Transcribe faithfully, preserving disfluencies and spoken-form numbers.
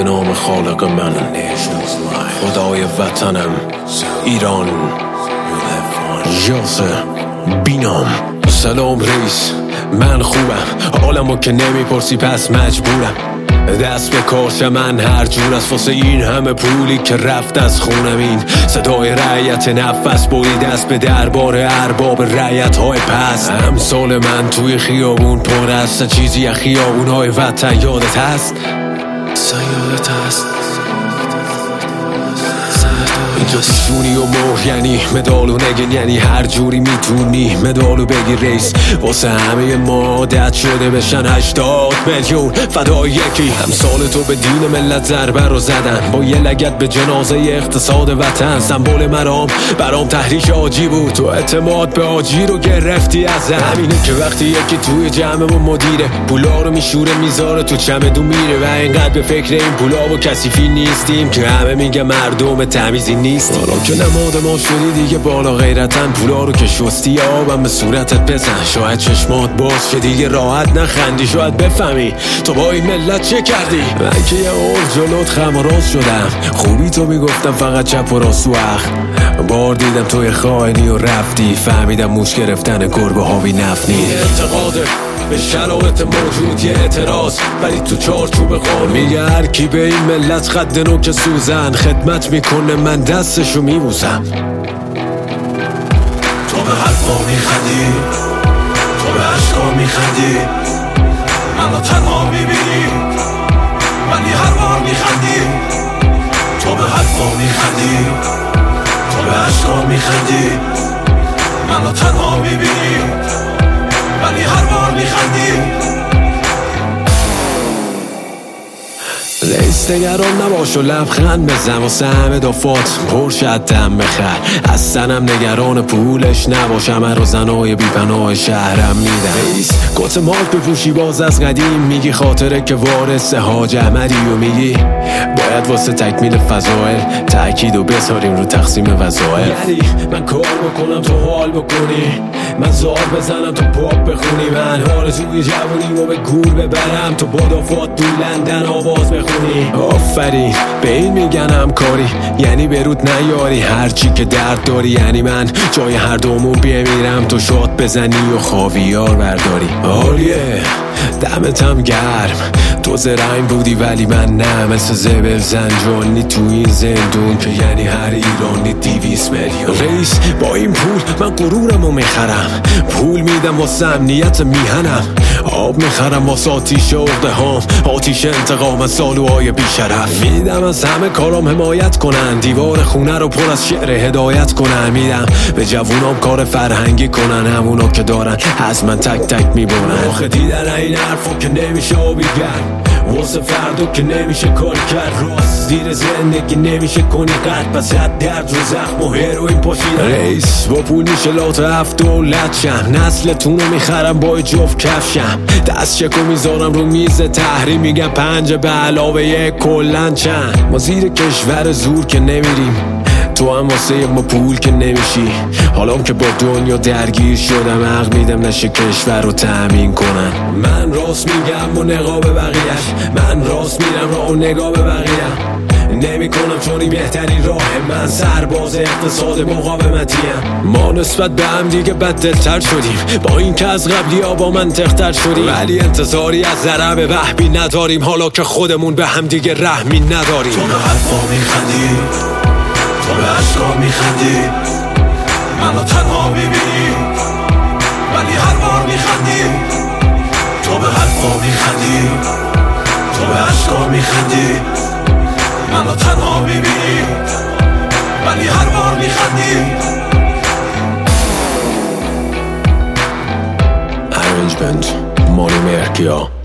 به نام خالق من، خدای وطنم ایران، یاسر بینام. سلام رئیس، من خوبم، حالمو که نمیپرسی پس مجبورم دست به کارش. من هر جور از واسه این همه پولی که رفت از خونم. این صدای رعیت نفس بریده است به دربار ارباب رعیت های پست. امثال من توی خیابون پر است چیزی از خیابون های وطن. یادت هست؟ یادت هست اینجا پیشونی و مهر یعنی مدال و نگین، یعنی هر جوری میتونی مدالو بگی رئیس. واسه همه ما عادت شده بشن هشتاد میلیون فدای یکی. همسال تو به دین ملت ضربه رو زدن با یه لگد به جنازه اقتصاد وطن. سمبل مرام برام تحریک آجی بود، تو اعتماد به آجی رو گرفتی ازم. همینه که وقتی یکی توی جمعمون مدیره پولا رو میشوره میذاره تو چمدون میره و اینقدر به فکر این پولا و کثیفی نیستیم که همه میگه مردم تمیزی نیست. حالا که نماد ما شدی دیگه بالا غیرتن، پولا رو که شستی آبم به صورتت بزن. شاید چشمات باز شه دیگه راحت نخندی، شاید بفهمی تو با این ملت چه کردی. من که یه عرض جلوت خم و راست شدم، خوبی تو میگفتم فقط چپ و راست و اخ. بار دیدم توی خائنی و رفتی، فهمیدم موش گرفتن گربه ها بی نفنی. اعتقاده به شرایط موجود یه اعتراض، ولی تو چارچوب قانون میگه هر کی به این ملت خد نوک سوزن خدمت میکنه من دستشو میبوسم. تو به حرفا میخندی، تو به عشقا میخندی، منو تنها میبینی ولی هر بار میخندی. تو به حرفا میخندی، تو به عشقا میخندی، منو تنها میبینی ولی هر بار میخندی. رئیس نگران نباش و لبخند بزن واسه همه دافات پرشد دم بخر. اصلاًم نگران پولش نباش، همه رو زنای بیپناه شهرم میدن. رئیس کت مارک بپوشی باز از قدیم، میگی خاطره که وارث حاج احمدی و میگی باید واسه تکمیل فضائل تأکید و بذاریم رو تقسیم وظایف. یعنی من کار بکنم تو حال بکنی، من زار بزنم تو پاپ بخونی، من آرزوی جوونی رو به گور ببرم تو بادافات تو لندن آواز بخونی. آفرین به این میگن همکاری، یعنی برود نیاری هرچی که درد داری. یعنی من جای هر دومون بمیرم تو شاد بزنی و خاویار برداری. عالیه دمتم گرم، تو زرنگ بودی ولی من نه، مثل زبل زنجانی تو این زندون که یعنی هر ایرانی دیویس میلیون. رئیس با این پول من غرورمو میخرم، پول میدم واسه امنیت میهنم، آب میخرم واسه آتیش عقده هام، آتیش انتقام از سالوهای بیشرف. میدم از همه کارام حمایت کنن، دیوار خونه رو پر از شعر هدایت کنن. میدم به جوونام کار فرهنگی کنن، همونا که دارن از من تک تک میبونن. آخه دیدن این حرفا که نمیشه آبی گرم، واسه فردو که نمیشه کار کرد، راست زیر زندگی نمیشه کنی قد، پس حد درد رو زخم و هروین پاشیدن. رئیس با پول میشه لات هفت دولت شم، نسلتون رو میخرم با جفت کفشم، دست چکو میذارم رو میز تحریم، میگم پنج به علاوه یک کلن چند. ما زیر کشور زور که نمیریم، تو هم واسه ما پول که نمیشی. حالا که با دنیا درگیر شدم حق میدم نشه کشور رو تأمین کنن. من راست میگم و نقاب بقیهش، من راست میرم راه و نگاه به بقیه نمی کنم چونی بهترین راه. من سرباز اقتصاد مقاومتیم، ما نسبت به هم دیگه بددلتر شدیم، با این که از قبلی ها با منطقتر شدیم، ولی انتظاری از ضرب وحبی نداریم، حالا که خودمون به هم دیگه رحمی نداریم. تو به حرفا میخندی، تو به عشقا میخندی، منو تنها میبینی ولی هر بار میخندی. تو به حرفا میخندی، تو به عشقا میخندی، منو تنها میبینی ولی هر بار میخندی. Arrangement مانی مهرگیا.